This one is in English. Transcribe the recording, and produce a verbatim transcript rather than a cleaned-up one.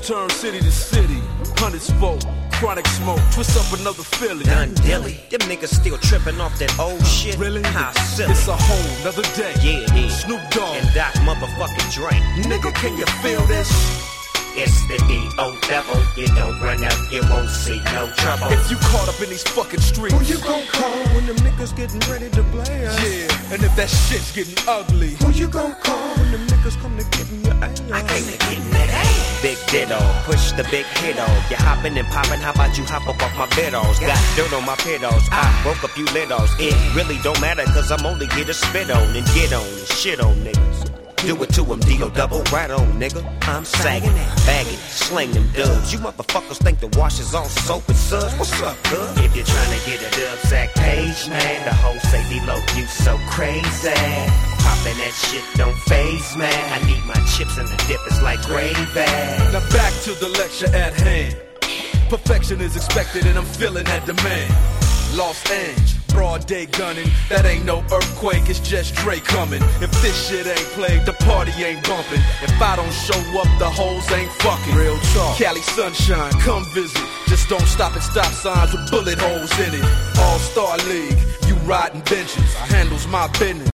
turn city to city. Hundreds folk, chronic smoke, twist up another Philly. Done dilly. Them niggas still tripping off that old shit. Really? How silly. It's a whole nother day. Yeah, it is. Snoop Dogg and Doc motherfucking Dre. Nigga, can you feel this? It's the D O devil. You don't run up, you won't see no trouble. If you caught up in these fucking streets, who you gon' call when them niggas getting ready to play us? Yeah, and if that shit's getting ugly, who you gon' call when them niggas come to getting your ass? I came to getting that ass. Big ditto, push the big hit on. You hopping and popping, how about you hop up off my bedalls? Got dirt on my pedals, I broke a few littles. It really don't matter, cause I'm only here to spit on and get on and shit on niggas. Do it to him, D O double, right on, nigga. I'm sagging, bagging, slang them dubs. You motherfuckers think the wash is all soap and suds. What's up, cuz? If you're trying to get a dub sack page, man, the whole say below you so crazy. Poppin' that shit don't phase, man. I need my chips and the dip is like gravy. Now back to the lecture at hand. Perfection is expected and I'm feeling that demand. Los Angeles, broad day gunning. That ain't no earthquake, it's just Dre coming. If this shit ain't played, the party ain't bumping. If I don't show up, the hoes ain't fucking. Real talk. Cali sunshine, come visit. Just don't stop at stop signs with bullet holes in it. All-Star League, you riding benches. I handles my business.